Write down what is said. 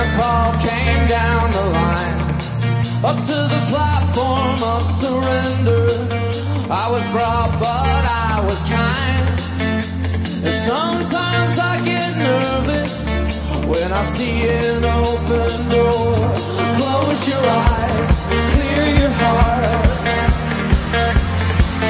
the call came down the line, up to the platform of surrender. I was brought, but I was kind. And sometimes I get nervous when I see an open door. Close your eyes.